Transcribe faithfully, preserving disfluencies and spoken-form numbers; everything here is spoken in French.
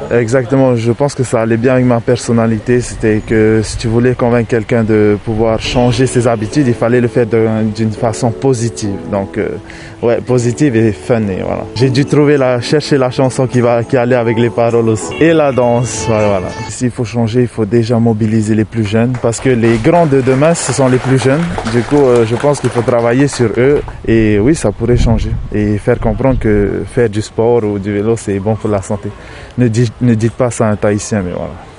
Exactement, je pense que ça allait bien avec ma personnalité. C'était que si tu voulais convaincre quelqu'un de pouvoir changer ses habitudes, il fallait le faire d'une façon positive. Donc, euh, ouais, positive et fun. Et voilà. J'ai dû trouver la, chercher la chanson qui va, qui allait avec les paroles aussi. Et la danse, ouais, voilà. S'il faut changer, il faut déjà mobiliser les plus jeunes parce que les grands de demain, ce sont les plus jeunes. Du coup, euh, je pense qu'il faut travailler sur eux. Et oui, ça pourrait changer et faire comprendre que faire du sport ou du vélo, c'est bon pour la santé. Ne dites, ne dites pas ça à un Tahitien, mais voilà.